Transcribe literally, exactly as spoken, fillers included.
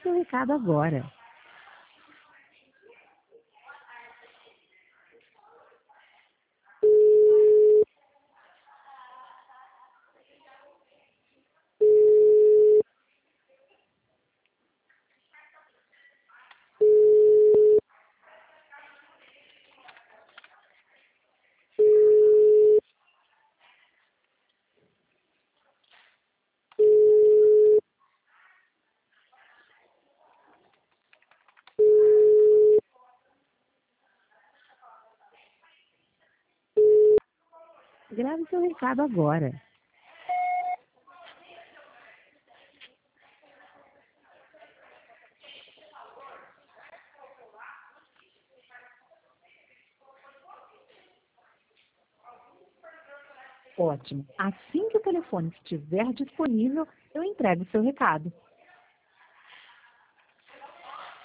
seu recado agora. Grave seu recado agora. Ótimo. Assim que o telefone estiver disponível, eu entrego o seu recado.